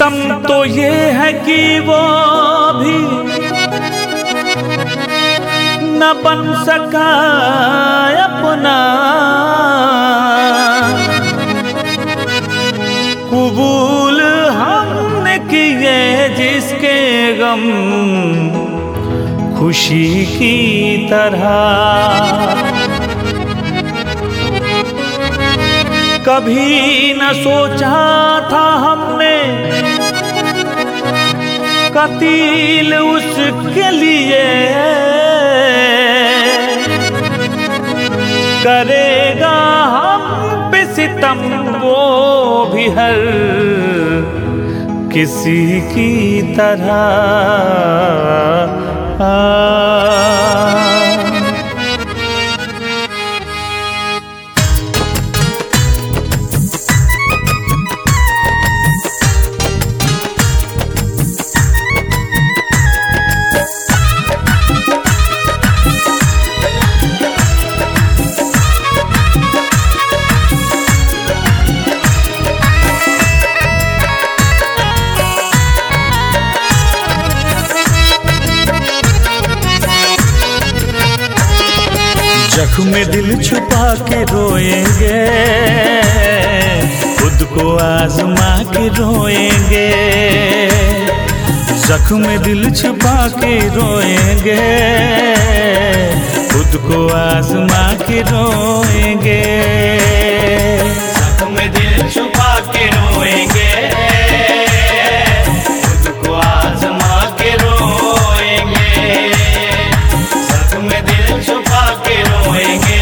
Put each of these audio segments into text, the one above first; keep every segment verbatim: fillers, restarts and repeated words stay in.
सितम तो ये है कि वो भी न बन सका अपना, कबूल हमने किए जिसके गम खुशी की तरह। कभी न सोचा था हमने कतील उसके लिए करेगा हम पे सितम वो भी हर किसी की तरह। आ जख्म में दिल छुपा के रोएंगे, खुद को आजमा के रोएंगे। जख्म में दिल छुपा के रोएंगे, खुद को आजमा के रोएंगे। जख्म में दिल छुपा के रोएंगे, खुद को आजमा के रोएंगे। जख्म में दिल छुपा के रोएंगे,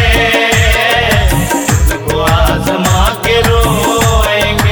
खुद को आजमा के रोएंगे।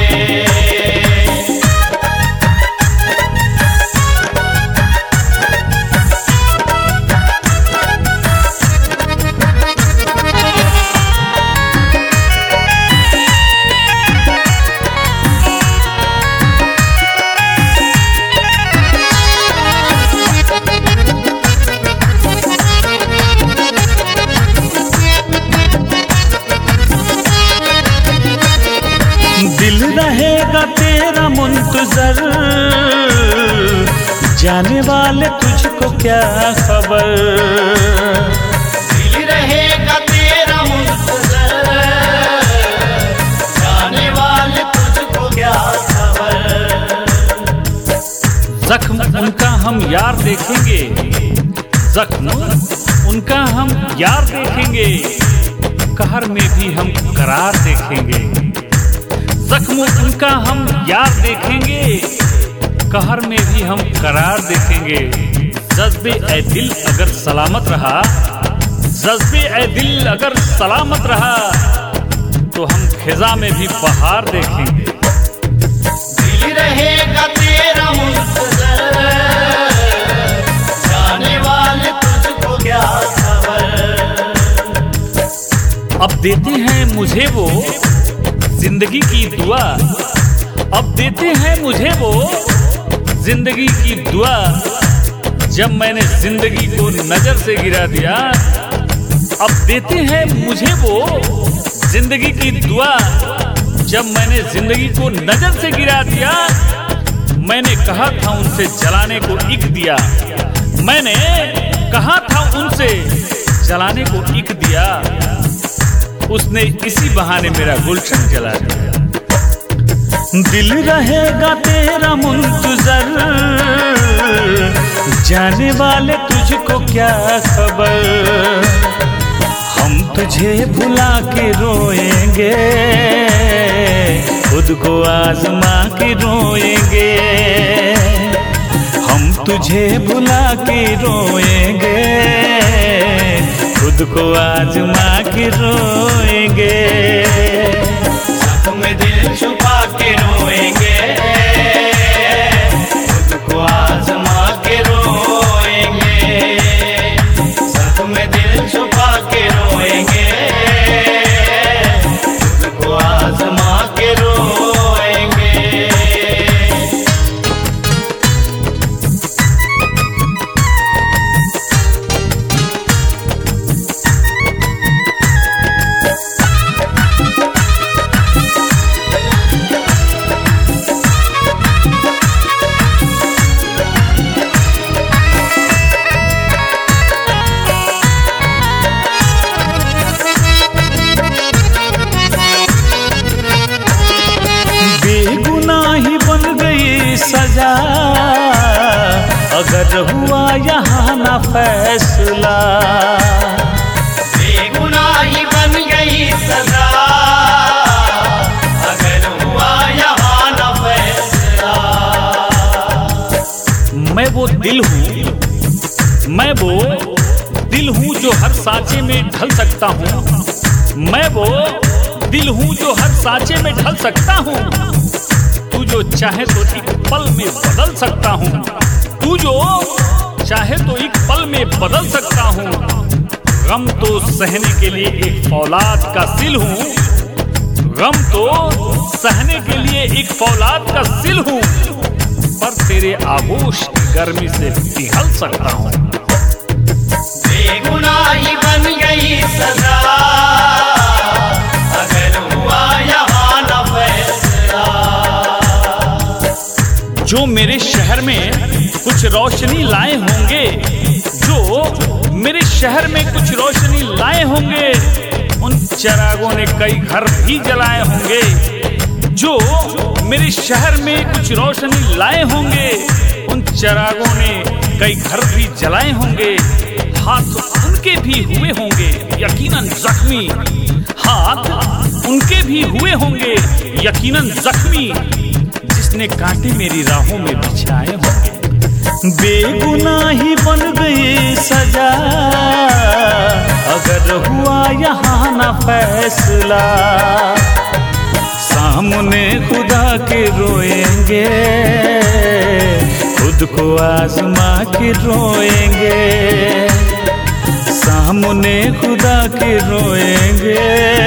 दिल रहेगा तेरा मुंतजर, जाने वाले तुझको क्या खबर। दिल रहेगा तेरा मुंतजर, जाने वाले तुझको क्या खबर। जख्म उनका हम यार देखेंगे, जख्म उनका हम यार देखेंगे, कहर में भी हम करार देखेंगे। जख्म उनका हम यार देखेंगे, कहर में भी हम करार देखेंगे। जज्बे ए दिल अगर सलामत रहा, जज्बे ए दिल अगर सलामत रहा, तो हम खिजा में भी बहार देखेंगे। दिल रहेगा तेरा मुंतजर, जाने वाले तुझको क्या खबर। अब देते हैं मुझे वो जिंदगी की दुआ, अब देते हैं मुझे वो जिंदगी की दुआ। जब मैंने जिंदगी को नजर से गिरा दिया, अब देते हैं मुझे वो जिंदगी की दुआ। जब मैंने जिंदगी को नजर से गिरा दिया, मैंने कहा था उनसे जलाने को इक दिया, मैंने कहा था उनसे जलाने को इक दिया। उसने इसी बहाने मेरा गुलशन जला दिया। दिल रहेगा तेरा मुंतजर, जाने वाले तुझको क्या खबर। हम तुझे भुला के रोएंगे, खुद को आजमा के रोएंगे। हम तुझे भुला के रोएंगे, खुद को आजमा के रोएंगे। जख्म में दिल छुपा के रोएंगे, खुद को आजमा के रोएंगे। जख्म में दिल छुपा के रोएंगे, खुद को आजमा के रोएंगे। अगर हुआ यहाँ ना फैसला, बेगुनाही बन गई सजा, अगर हुआ यहाँ ना फैसला। मैं वो दिल हूँ, मैं वो दिल हूँ जो हर साँचे में ढल सकता हूँ, मैं वो दिल हूँ जो हर साँचे में ढल सकता हूँ। तू जो चाहे तो एक पल में बदल सकता हूँ, तू जो चाहे तो एक पल में बदल सकता हूँ। गम तो सहने के लिए एक फौलाद का सिल हूँ, गम तो सहने के लिए एक फौलाद का सिल हूँ, पर तेरे आगोश की गर्मी से पिघल सकता हूँ। बेगुनाही बन गई सजा, अगर हुआ यहाँ ना फैसला। जो मेरे शहर में कुछ रोशनी लाए होंगे, जो मेरे शहर में कुछ रोशनी लाए होंगे, उन चिरागों ने कई घर भी जलाए होंगे। जो मेरे शहर में कुछ रोशनी लाए होंगे, उन चिरागों ने कई घर भी जलाए होंगे। हाथ उनके भी हुए होंगे यकीनन जख्मी, हाथ उनके भी हुए होंगे यकीनन जख्मी, जिसने कांटे मेरी राहों में बिछाए होंगे। बेगुनाही बन गई सजा, अगर हुआ यहाँ ना फैसला। सामने खुदा के रोएंगे, खुद को आजमा के रोएंगे। सामने खुदा के रोएंगे,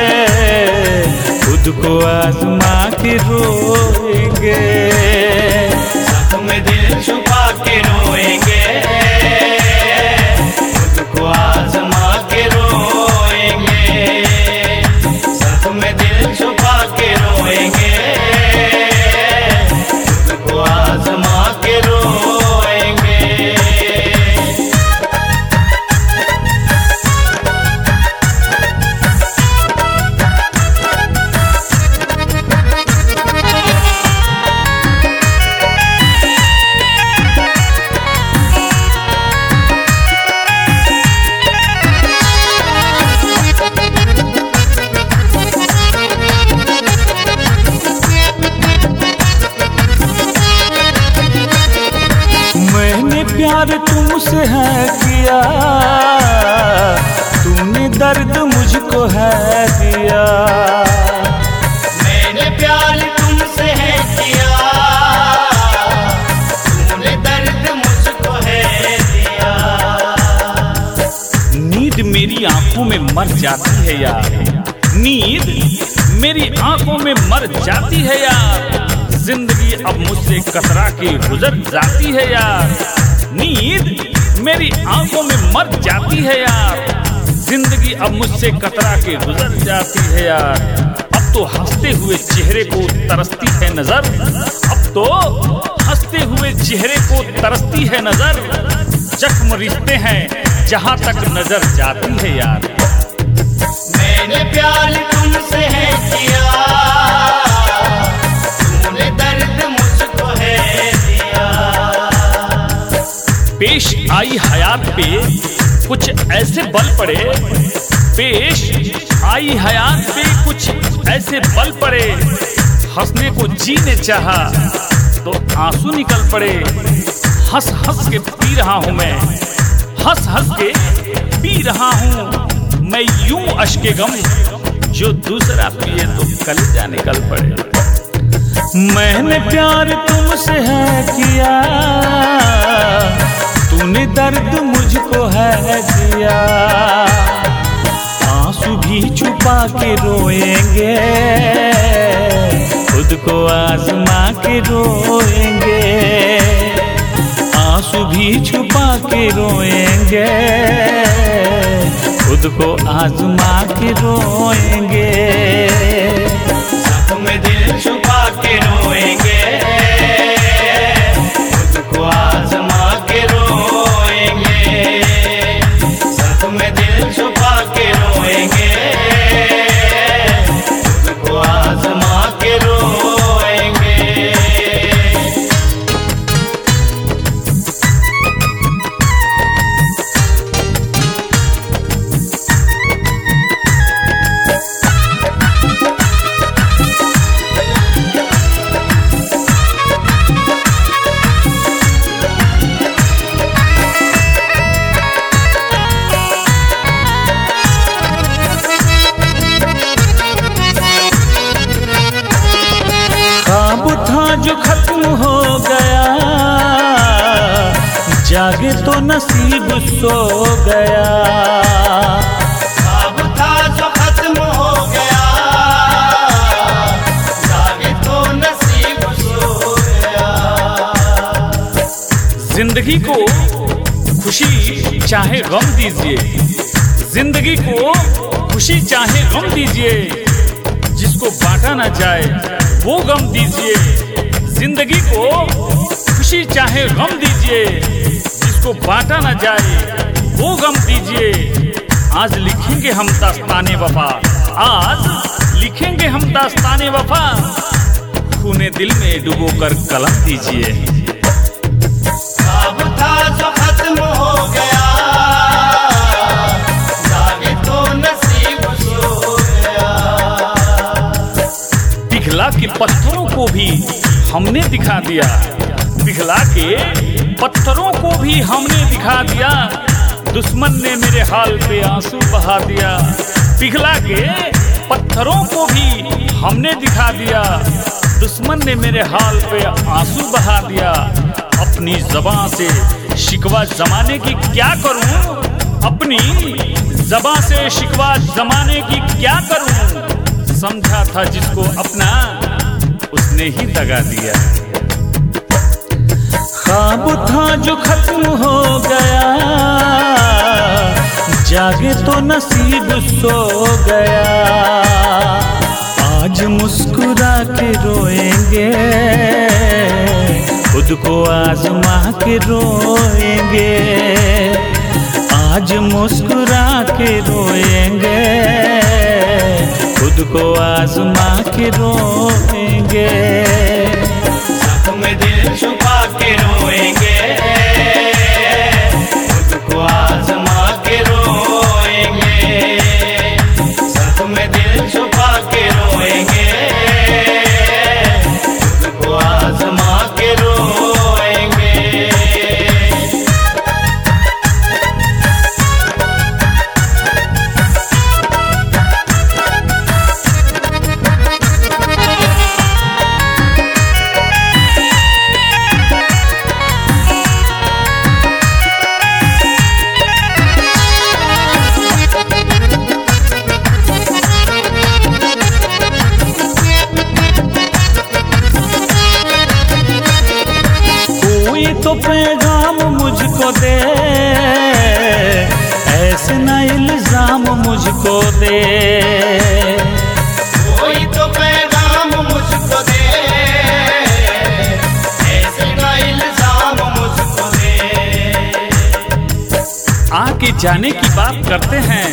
खुद को आजमा के रोएंगे। जख्म दिल छुपा के रोएंगे, खुद को आजमा के रोएंगे। जख्म दिल छुपा के रोएंगे, खुद को आजमा के रोएंगे। प्यार तुमसे है किया, तूने दर्द मुझको है दिया। मैंने प्यार तुमसे है किया, तूने दर्द मुझको है दिया। नींद मेरी आंखों में मर जाती है यार, नींद मेरी आंखों में मर जाती है यार। जिंदगी अब मुझसे कतरा के गुजर जाती है यार, नींद मेरी आंखों में मर जाती है यार। जिंदगी अब मुझसे कतरा के गुजर जाती है यार। अब तो हंसते हुए चेहरे को तरसती है नजर, अब तो हंसते हुए चेहरे को तरसती है नजर। जख्म रिश्ते हैं जहां तक नजर जाती है यार। मैंने प्यार तुमसे है किया, तूने दर्द मुझको है दिया। पेश आई हयात पे कुछ ऐसे बल पड़े, पेश आई हयात पे कुछ ऐसे बल पड़े। हंसने को जी ने चाहा तो आंसू निकल पड़े। हंस हंस के पी रहा हूँ मैं, हंस हंस के पी रहा हूँ मैं यूं अश्के गम, जो दूसरा पिए तो कलेजा निकल पड़े। मैंने प्यार तुमसे है किया, तूने दर्द मुझको है दिया। आंसू भी छुपा के रोएंगे, खुद को आजमा के रोएंगे। आंसू भी छुपा के रोएंगे, खुद को आजमा के रोएंगे। जख्म दिल छुपा के रोएंगे, खुद को आजमा के रोएंगे। जख्म दिल छुपा के रोएंगे, खुद को आजमा के रोएंगे। नसीब सो गया। ख्वाब था जो खत्म हो गया, जागे तो नसीब सो गया। जिंदगी को खुशी चाहे गम दीजिए, जिंदगी को खुशी चाहे गम दीजिए, जिसको बांटा ना जाए वो गम दीजिए। जिंदगी को खुशी चाहे गम दीजिए, जिसको बांटा ना जाए वो गम दीजिए। आज लिखेंगे हम दास्ताने वफा, आज लिखेंगे हम दास्ताने वफा, खूने दिल में डुबो कर कलम दीजिए। ख्वाब था जो खत्म हो गया, जागे तो नसीब सो गया। पिघला के पत्थरों को भी हमने दिखा दिया, पिघला के पत्थरों को भी हमने दिखा दिया, दुश्मन ने मेरे हाल पे आंसू बहा दिया। पिघला के पत्थरों को भी हमने दिखा दिया, दुश्मन ने मेरे हाल पे आंसू बहा दिया। अपनी ज़बां से शिकवा जमाने की क्या करूं, अपनी ज़बां से शिकवा जमाने की क्या करूं। समझा था जिसको अपना उसने ही दगा दिया। ख्वाब था जो खत्म हो गया, जागे तो नसीब सो गया। आज मुस्कुरा के रोएंगे, खुद को आजमा के रोएंगे। आज मुस्कुरा के रोएंगे, खुद को आजमा के रोएंगे। में दिल छुपा के रोएंगे, खुद को आजमा के रोएंगे। सख में दिल छुपा के रोएंगे, खुद को आजमा के रोएंगे। तो पैगाम मुझको दे, ऐसे न इल्जाम मुझको दे। कोई तो पैगाम मुझको दे, ऐसे न इल्जाम मुझको दे। आके जाने की बात करते हैं,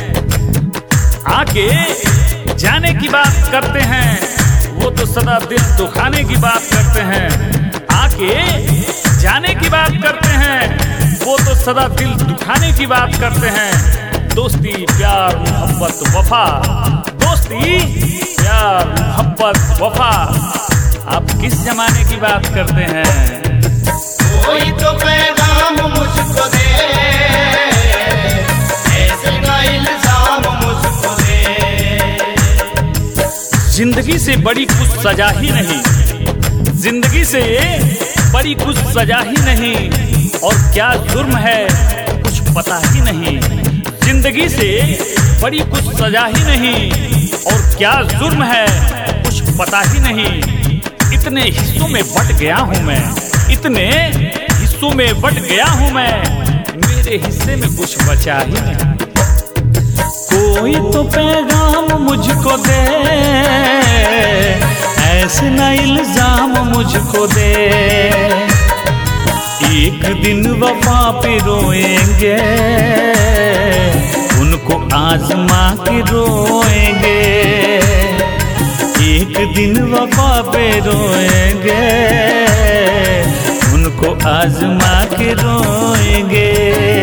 आके जाने की बात करते हैं, वो तो सदा दिल दुखाने की बात करते हैं। आके जाने की बात करते हैं, वो तो सदा दिल दुखाने की बात करते हैं। दोस्ती प्यार मोहब्बत वफा, दोस्ती प्यार मोहब्बत वफा, आप किस जमाने की बात करते हैं। कोई तो पैगाम मुझको दे, ऐसे न इल्जाम मुझको दे। जिंदगी से बड़ी कुछ सजा ही नहीं, जिंदगी से बड़ी कुछ सजा ही नहीं, और क्या जुर्म है कुछ पता ही नहीं। जिंदगी से बड़ी कुछ सजा ही नहीं, और क्या जुर्म है कुछ पता ही नहीं। इतने हिस्सों में बट गया हूँ मैं, इतने हिस्सों में बट गया हूँ मैं, मेरे हिस्से में कुछ बचा ही नहीं। कोई तो पैगाम मुझको दे, ऐसे न इल्जाम मुझको दे। एक दिन वफा पे रोएंगे, उनको आजमा के रोएंगे। एक दिन वफा पे रोएंगे, उनको आजमा के रोएंगे।